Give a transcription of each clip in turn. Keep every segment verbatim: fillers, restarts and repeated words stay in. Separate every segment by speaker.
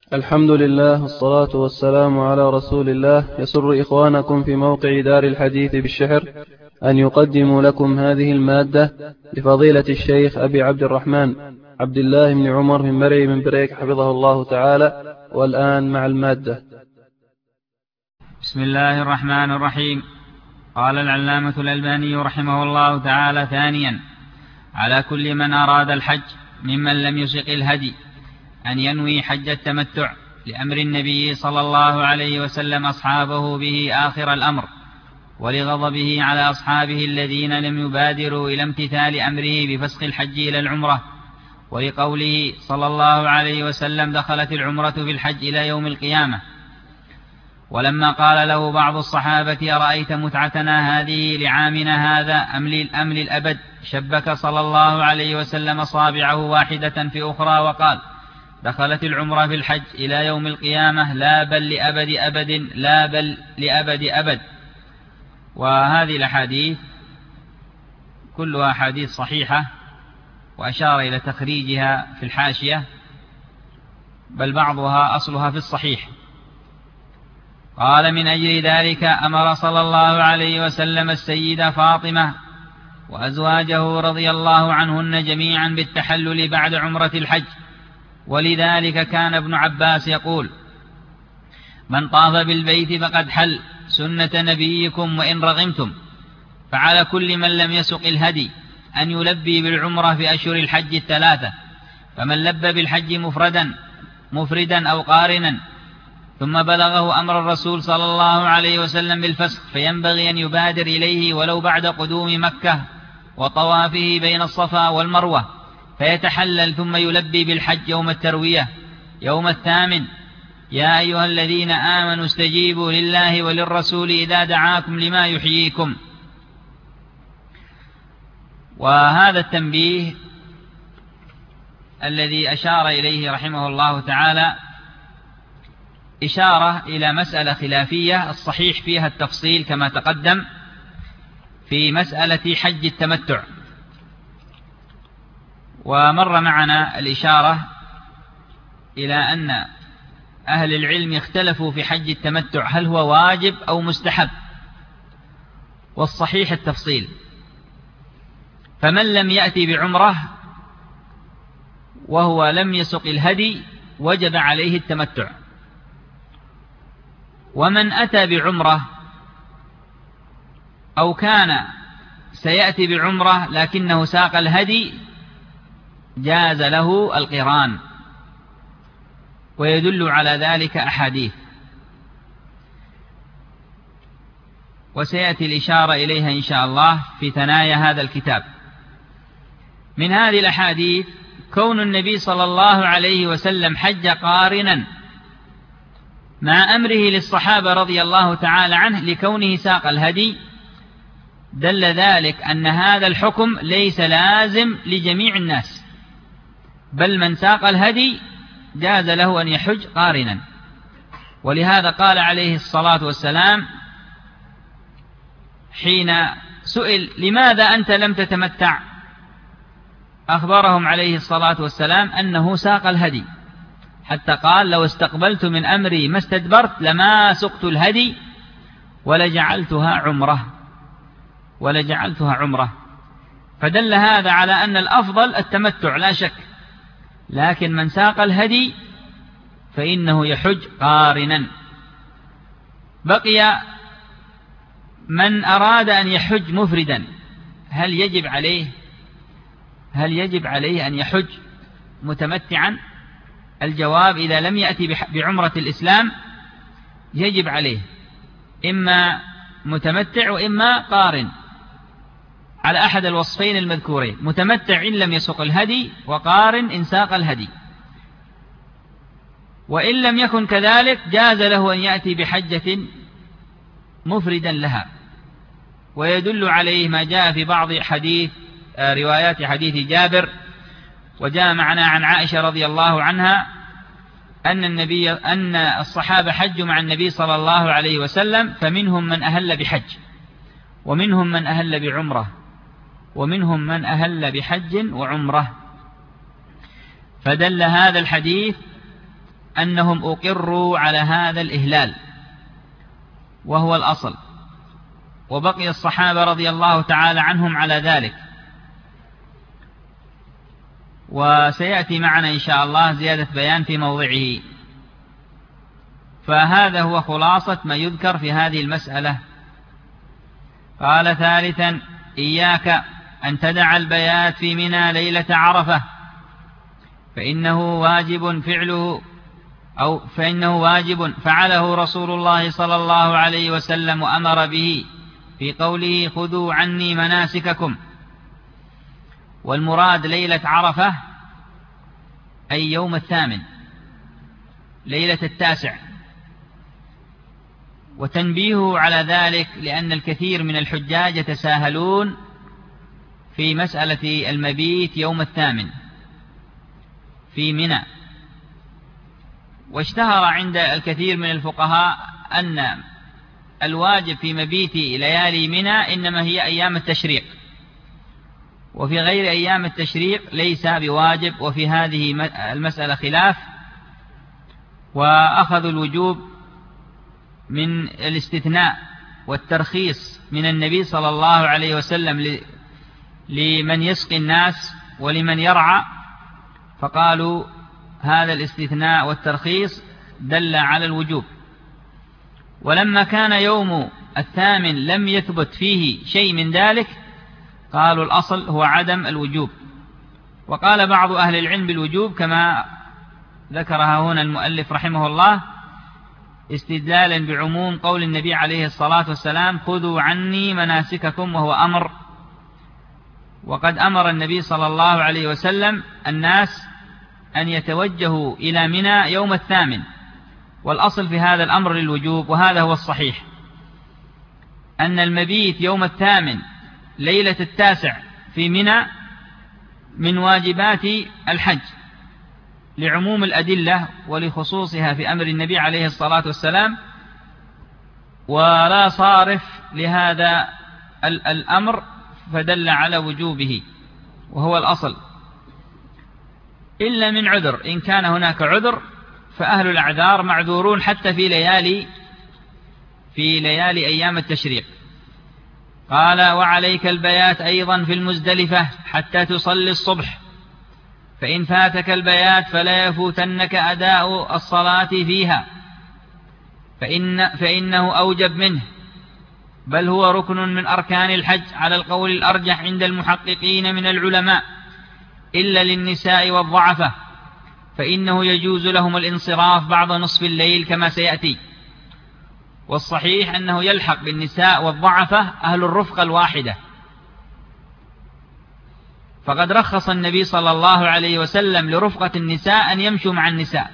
Speaker 1: الحمد لله والصلاة والسلام على رسول الله. يسر إخوانكم في موقع دار الحديث بالشحر أن يقدموا لكم هذه المادة لفضيلة الشيخ أبي عبد الرحمن عبد الله بن عمر من مرعي من بريك حفظه الله تعالى. والآن مع المادة.
Speaker 2: بسم الله الرحمن الرحيم. قال العلامة الألباني رحمه الله تعالى: ثانيا، على كل من أراد الحج ممن لم يسق الهدي أن ينوي حج التمتع، لأمر النبي صلى الله عليه وسلم أصحابه به آخر الأمر، ولغضبه على أصحابه الذين لم يبادروا إلى امتثال أمره بفسخ الحج إلى العمرة، ولقوله صلى الله عليه وسلم: دخلت العمرة في الحج إلى يوم القيامة. ولما قال له بعض الصحابة: أرأيت متعتنا هذه لعامنا هذا أم للأبد؟ شبك صلى الله عليه وسلم أصابعه واحدة في أخرى وقال: دخلت العمرة في الحج إلى يوم القيامة، لا بل لأبد أبد، لا بل لأبد أبد. وهذه الأحاديث كلها أحاديث صحيحة، وأشار إلى تخريجها في الحاشية، بل بعضها أصلها في الصحيح. قال: من أجل ذلك أمر صلى الله عليه وسلم السيدة فاطمة وأزواجه رضي الله عنهن جميعا بالتحلل بعد عمرة الحج. ولذلك كان ابن عباس يقول: من طاف بالبيت فقد حل، سنة نبيكم وإن رغمتم. فعلى كل من لم يسق الهدي أن يلبي بالعمرة في أشهر الحج الثلاثة. فمن لب بالحج مفردا مفردا أو قارنا ثم بلغه أمر الرسول صلى الله عليه وسلم بالفسخ، فينبغي أن يبادر إليه ولو بعد قدوم مكة وطوافه بين الصفا والمروة، فيتحلل ثم يلبي بالحج يوم التروية يوم الثامن: يا أيها الذين آمنوا استجيبوا لله وللرسول إذا دعاكم لما يحييكم. وهذا التنبيه الذي أشار إليه رحمه الله تعالى إشارة إلى مسألة خلافية، الصحيح فيها التفصيل كما تقدم في مسألة حج التمتع. ومر معنا الإشارة إلى أن أهل العلم اختلفوا في حج التمتع، هل هو واجب أو مستحب؟ والصحيح التفصيل. فمن لم يأتي بعمره وهو لم يسق الهدي وجب عليه التمتع، ومن أتى بعمره أو كان سيأتي بعمره لكنه ساق الهدي جاز له القران، ويدل على ذلك أحاديث وسيأتي الإشارة إليها إن شاء الله في ثنايا هذا الكتاب. من هذه الأحاديث كون النبي صلى الله عليه وسلم حج قارنا مع أمره للصحابة رضي الله تعالى عنه لكونه ساق الهدي، دل ذلك أن هذا الحكم ليس لازم لجميع الناس، بل من ساق الهدي جاز له أن يحج قارنا. ولهذا قال عليه الصلاة والسلام حين سئل: لماذا أنت لم تتمتع؟ أخبرهم عليه الصلاة والسلام أنه ساق الهدي، حتى قال: لو استقبلت من أمري ما استدبرت لما سقت الهدي ولجعلتها عمره ولجعلتها عمره فدل هذا على أن الأفضل التمتع لا شك، لكن من ساق الهدي فإنه يحج قارنا. بقي من أراد أن يحج مفردا، هل يجب عليه هل يجب عليه أن يحج متمتعا؟ الجواب: إذا لم يأتي بعمرة الإسلام يجب عليه إما متمتع وإما قارن، على أحد الوصفين المذكورين: متمتع إن لم يسق الهدي، وقارن إن ساق الهدي. وإن لم يكن كذلك جاز له أن يأتي بحجة مفردا لها. ويدل عليه ما جاء في بعض حديث روايات حديث جابر، وجاء معنا عن عائشة رضي الله عنها أن النبي أن الصحابة حجوا مع النبي صلى الله عليه وسلم، فمنهم من أهل بحج، ومنهم من أهل بعمرة، ومنهم من أهل بحج وعمرة. فدل هذا الحديث أنهم أقروا على هذا الإهلال وهو الأصل، وبقي الصحابة رضي الله تعالى عنهم على ذلك. وسيأتي معنا إن شاء الله زيادة بيان في موضعه. فهذا هو خلاصة ما يذكر في هذه المسألة. قال ثالثا: إياك أن تدع البيات في منى ليلة عرفة، فإنه واجب فعله أو فإنه واجب فعله رسول الله صلى الله عليه وسلم وأمر به في قوله: خذوا عني مناسككم. والمراد ليلة عرفة أي يوم الثامن، ليلة التاسع. وتنبيه على ذلك لأن الكثير من الحجاج يتساهلون في مسألة المبيت يوم الثامن في منى. واشتهر عند الكثير من الفقهاء أن الواجب في مبيت ليالي منى إنما هي أيام التشريق، وفي غير أيام التشريق ليس بواجب. وفي هذه المسألة خلاف، وأخذوا الوجوب من الاستثناء والترخيص من النبي صلى الله عليه وسلم لمن يسقي الناس ولمن يرعى، فقالوا هذا الاستثناء والترخيص دل على الوجوب. ولما كان يوم الثامن لم يثبت فيه شيء من ذلك، قالوا الأصل هو عدم الوجوب. وقال بعض أهل العلم بالوجوب كما ذكرها هنا المؤلف رحمه الله، استدلالا بعموم قول النبي عليه الصلاة والسلام: خذوا عني مناسككم، وهو أمر. وقد أمر النبي صلى الله عليه وسلم الناس أن يتوجهوا إلى منى يوم الثامن، والأصل في هذا الأمر للوجوب. وهذا هو الصحيح، أن المبيت يوم الثامن ليلة التاسع في منى من واجبات الحج لعموم الأدلة ولخصوصها في أمر النبي عليه الصلاة والسلام، ولا صارف لهذا الأمر فدل على وجوبه، وهو الأصل، إلا من عذر. إن كان هناك عذر فأهل الأعذار معذورون حتى في ليالي في ليالي أيام التشريق. قال: وعليك البيات أيضا في المزدلفة حتى تصلي الصبح، فإن فاتك البيات فلا يفوتنك أداء الصلاة فيها، فإن فإنه أوجب منه، بل هو ركن من أركان الحج على القول الأرجح عند المحققين من العلماء، إلا للنساء والضعفة، فإنه يجوز لهم الانصراف بعد نصف الليل كما سيأتي. والصحيح أنه يلحق بالنساء والضعفة أهل الرفقة الواحدة، فقد رخص النبي صلى الله عليه وسلم لرفقة النساء أن يمشوا مع النساء،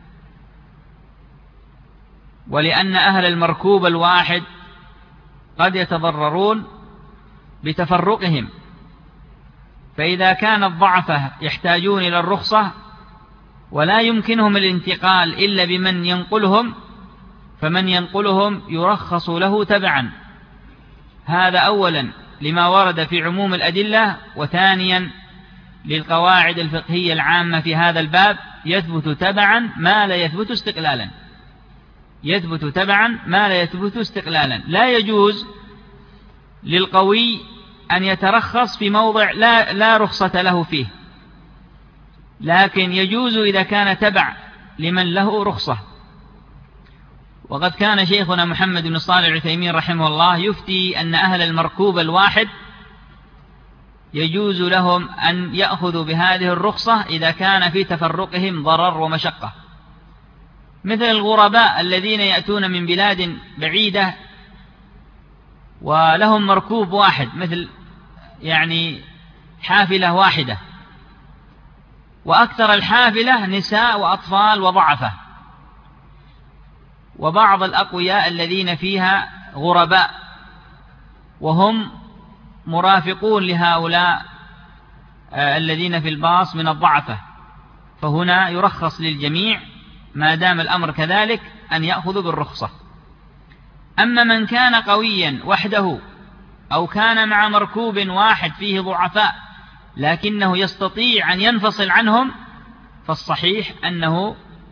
Speaker 2: ولأن أهل المركوب الواحد قد يتضررون بتفرقهم، فإذا كان الضعفة يحتاجون إلى الرخصة ولا يمكنهم الانتقال إلا بمن ينقلهم، فمن ينقلهم يرخص له تبعا. هذا أولا لما ورد في عموم الأدلة، وثانيا للقواعد الفقهية العامة في هذا الباب: يثبت تبعا ما لا يثبت استقلالا، يثبت تبعا ما لا يثبت استقلالا. لا يجوز للقوي أن يترخص في موضع لا, لا رخصة له فيه، لكن يجوز إذا كان تبع لمن له رخصة. وقد كان شيخنا محمد بن صالح العثيمين رحمه الله يفتي أن أهل المركوب الواحد يجوز لهم أن يأخذوا بهذه الرخصة إذا كان في تفرقهم ضرر ومشقة، مثل الغرباء الذين يأتون من بلاد بعيدة ولهم مركوب واحد، مثل يعني حافلة واحدة، وأكثر الحافلة نساء وأطفال وضعفة، وبعض الأقوياء الذين فيها غرباء وهم مرافقون لهؤلاء الذين في الباص من الضعفة، فهنا يرخص للجميع ما دام الأمر كذلك أن يأخذوا بالرخصة. أما من كان قويا وحده أو كان مع مركوب واحد فيه ضعفاء لكنه يستطيع أن ينفصل عنهم، فالصحيح أنه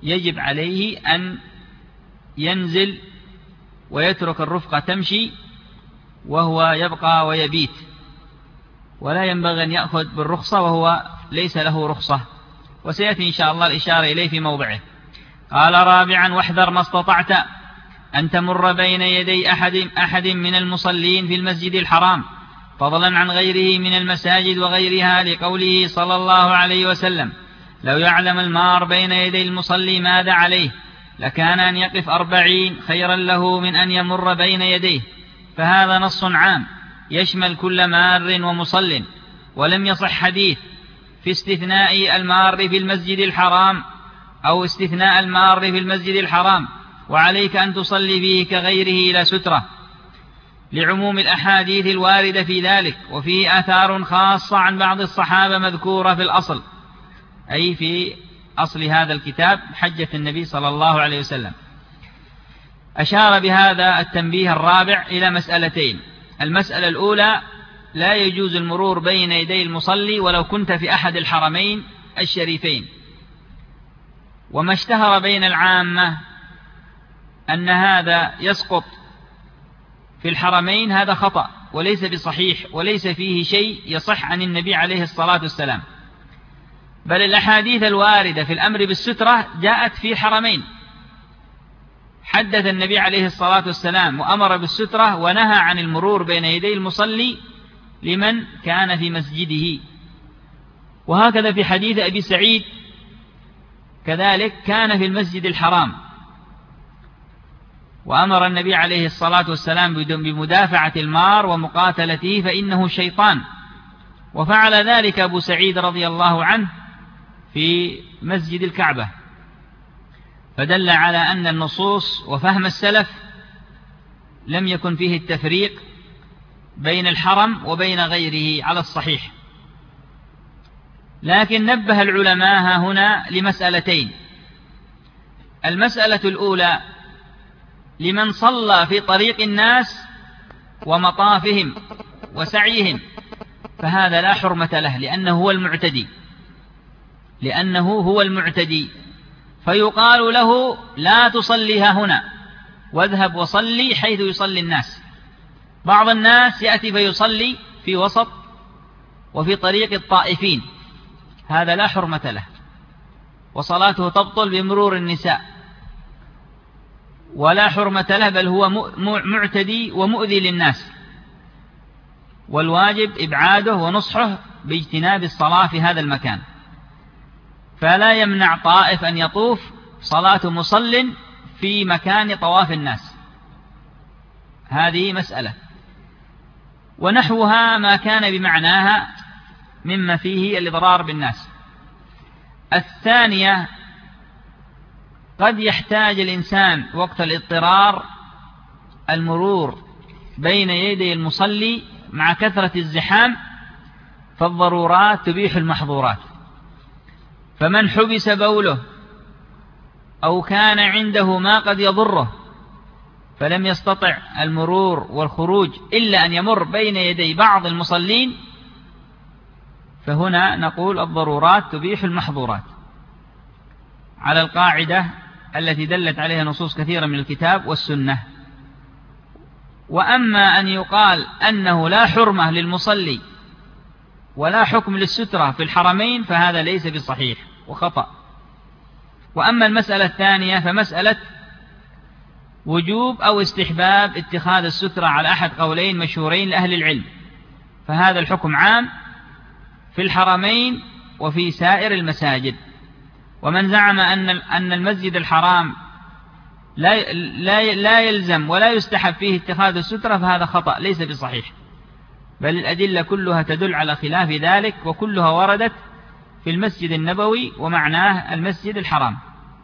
Speaker 2: يجب عليه أن ينزل ويترك الرفقة تمشي وهو يبقى ويبيت، ولا ينبغي أن يأخذ بالرخصة وهو ليس له رخصة، وسيأتي إن شاء الله الإشارة إليه في موضعه. قال رابعا: واحذر ما استطعت أن تمر بين يدي أحد, أحد من المصلين في المسجد الحرام، فضلا عن غيره من المساجد وغيرها، لقوله صلى الله عليه وسلم: لو يعلم المار بين يدي المصلي ماذا عليه لكان أن يقف أربعين خيرا له من أن يمر بين يديه. فهذا نص عام يشمل كل مار ومصل، ولم يصح حديث في استثناء المار في المسجد الحرام أو استثناء المار في المسجد الحرام وعليك أن تصلي فيه كغيره إلى سترة، لعموم الأحاديث الواردة في ذلك، وفيه آثار خاصة عن بعض الصحابة مذكورة في الأصل، أي في أصل هذا الكتاب، حجة النبي صلى الله عليه وسلم. أشار بهذا التنبيه الرابع إلى مسألتين: المسألة الأولى: لا يجوز المرور بين يدي المصلي ولو كنت في أحد الحرمين الشريفين. وما اشتهر بين العامة أن هذا يسقط في الحرمين هذا خطأ وليس بصحيح، وليس فيه شيء يصح عن النبي عليه الصلاة والسلام، بل الأحاديث الواردة في الأمر بالسترة جاءت في حرمين. حدث النبي عليه الصلاة والسلام وأمر بالسترة ونهى عن المرور بين يدي المصلي لمن كان في مسجده. وهكذا في حديث أبي سعيد كذلك كان في المسجد الحرام، وأمر النبي عليه الصلاة والسلام بمدافعة المار ومقاتلته فإنه شيطان، وفعل ذلك أبو سعيد رضي الله عنه في مسجد الكعبة، فدل على أن النصوص وفهم السلف لم يكن فيه التفريق بين الحرم وبين غيره على الصحيح. لكن نبه العلماء هنا لمسألتين: المسألة الأولى: لمن صلى في طريق الناس ومطافهم وسعيهم فهذا لا حرمة له، لأنه هو المعتدي لأنه هو المعتدي فيقال له: لا تصليها هنا، واذهب وصلي حيث يصلي الناس. بعض الناس يأتي فيصلي في وسط وفي طريق الطائفين، هذا لا حرمة له، وصلاته تبطل بمرور النساء، ولا حرمة له، بل هو معتدي ومؤذي للناس، والواجب إبعاده ونصحه باجتناب الصلاة في هذا المكان. فلا يمنع طائف أن يطوف صلاة مصل في مكان طواف الناس، هذه مسألة. ونحوها ما كان بمعناها مما فيه الإضرار بالناس. الثانية: قد يحتاج الإنسان وقت الاضطرار المرور بين يدي المصلي مع كثرة الزحام، فالضرورات تبيح المحظورات. فمن حبس بوله أو كان عنده ما قد يضره فلم يستطع المرور والخروج إلا أن يمر بين يدي بعض المصلين، فهنا نقول الضرورات تبيح المحظورات، على القاعدة التي دلت عليها نصوص كثيرة من الكتاب والسنة. وأما أن يقال أنه لا حرمة للمصلي ولا حكم للسترة في الحرمين فهذا ليس بصحيح وخطأ. وأما المسألة الثانية فمسألة وجوب أو استحباب اتخاذ السترة على أحد قولين مشهورين لأهل العلم، فهذا الحكم عام في الحرمين وفي سائر المساجد. ومن زعم أن أن المسجد الحرام لا لا لا يلزم ولا يستحب فيه اتخاذ السترة فهذا خطأ ليس بصحيح، بل الأدلة كلها تدل على خلاف ذلك، وكلها وردت في المسجد النبوي ومعناه المسجد الحرام.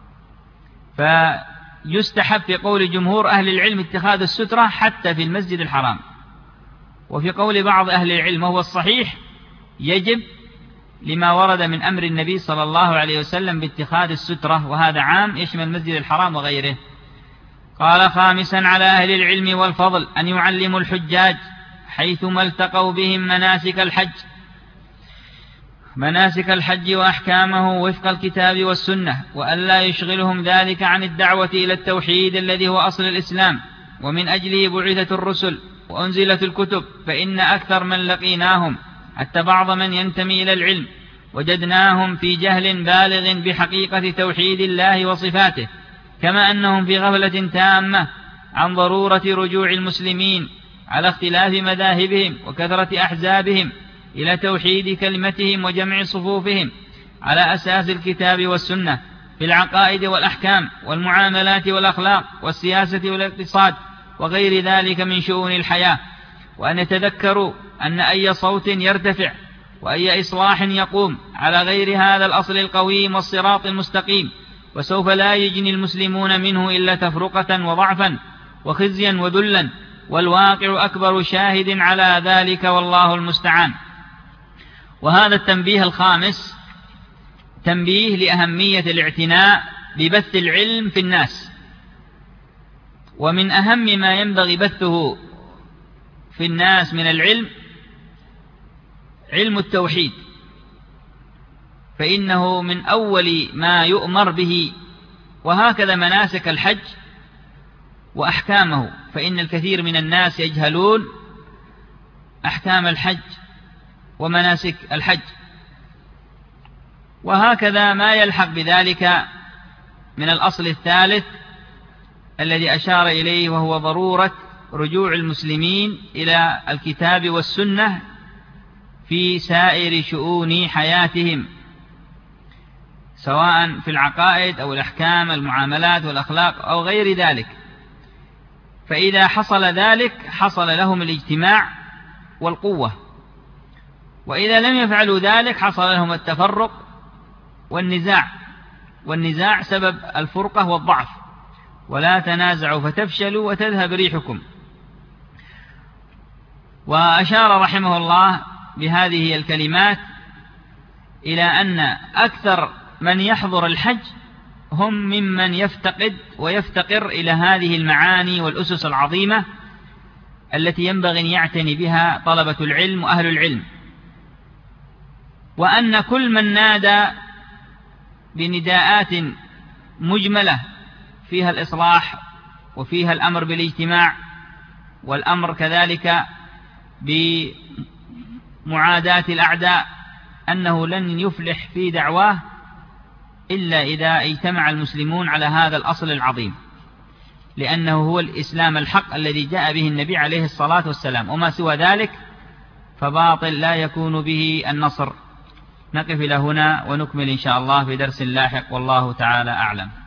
Speaker 2: فيستحب في قول جمهور أهل العلم اتخاذ السترة حتى في المسجد الحرام، وفي قول بعض أهل العلم وهو الصحيح يجب لما ورد من أمر النبي صلى الله عليه وسلم باتخاذ السترة، وهذا عام يشمل المسجد الحرام وغيره. قال: خامسا على أهل العلم والفضل أن يعلموا الحجاج حيثما التقوا بهم مناسك الحج مناسك الحج وأحكامه وفق الكتاب والسنة، وألا يشغلهم ذلك عن الدعوة إلى التوحيد الذي هو أصل الإسلام، ومن أجله بعثت الرسل وأنزلت الكتب. فإن أكثر من لقيناهم حتى بعض من ينتمي إلى العلم وجدناهم في جهل بالغ بحقيقة توحيد الله وصفاته، كما أنهم في غفلة تامة عن ضرورة رجوع المسلمين على اختلاف مذاهبهم وكثرة أحزابهم إلى توحيد كلمتهم وجمع صفوفهم على أساس الكتاب والسنة في العقائد والأحكام والمعاملات والأخلاق والسياسة والاقتصاد وغير ذلك من شؤون الحياة. وأن يتذكروا أن أي صوت يرتفع وأي إصلاح يقوم على غير هذا الأصل القويم والصراط المستقيم وسوف لا يجني المسلمون منه إلا تفرقة وضعفا وخزيا وذلا، والواقع أكبر شاهد على ذلك والله المستعان. وهذا التنبيه الخامس تنبيه لأهمية الاعتناء ببث العلم في الناس. ومن أهم ما ينبغي بثه في الناس من العلم علم التوحيد، فإنه من أول ما يؤمر به، وهكذا مناسك الحج وأحكامه، فإن الكثير من الناس يجهلون أحكام الحج ومناسك الحج. وهكذا ما يلحق بذلك من الأصل الثالث الذي أشار إليه، وهو ضرورة رجوع المسلمين إلى الكتاب والسنة في سائر شؤون حياتهم، سواء في العقائد أو الأحكام المعاملات والأخلاق أو غير ذلك. فإذا حصل ذلك حصل لهم الاجتماع والقوة، وإذا لم يفعلوا ذلك حصل لهم التفرق والنزاع، والنزاع سبب الفرقة والضعف. ولا تنازعوا فتفشلوا وتذهب ريحكم. وأشار رحمه الله بهذه الكلمات إلى أن أكثر من يحضر الحج هم ممن يفتقد ويفتقر إلى هذه المعاني والأسس العظيمة التي ينبغي أن يعتني بها طلبة العلم وأهل العلم، وأن كل من نادى بنداءات مجملة فيها الإصلاح وفيها الأمر بالاجتماع والأمر كذلك بمعاداة الأعداء أنه لن يفلح في دعواه إلا إذا اجتمع المسلمون على هذا الأصل العظيم، لأنه هو الإسلام الحق الذي جاء به النبي عليه الصلاة والسلام، وما سوى ذلك فباطل لا يكون به النصر. نقف إلى هنا ونكمل إن شاء الله في درس لاحق، والله تعالى أعلم.